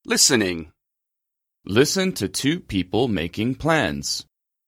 Listening. Listen to two people making plans.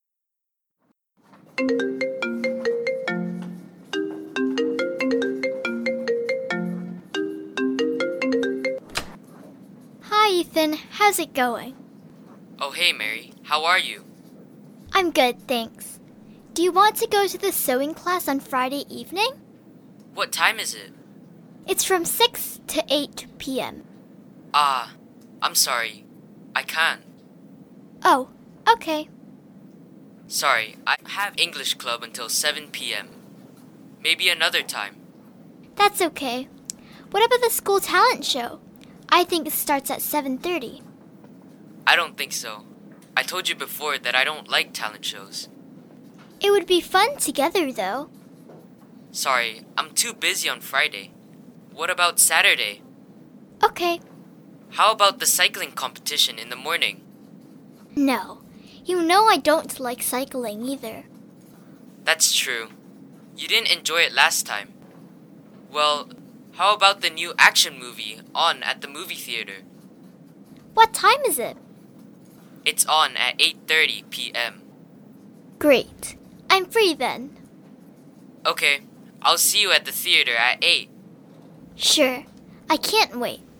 Hi, Ethan. How's it going? Oh, hey, Mary. How are you? I'm good, thanks. Do you want to go to the sewing class on Friday evening? What time is it? It's from 6 to 8 p.m. I'm sorry. I can't. Oh, okay. Sorry, I have English club until 7 p.m. Maybe another time. That's okay. What about the school talent show? I think it starts at 7:30. I don't think so. I told you before that I don't like talent shows. It would be fun together, though. Sorry, I'm too busy on Friday. What about Saturday? Okay. How about the cycling competition in the morning? No. You know I don't like cycling either. That's true. You didn't enjoy it last time. Well, how about the new action movie on at the movie theater? What time is it? It's on at 8:30 p.m. Great. I'm free then. Okay, I'll see you at the theater at 8. Sure. I can't wait.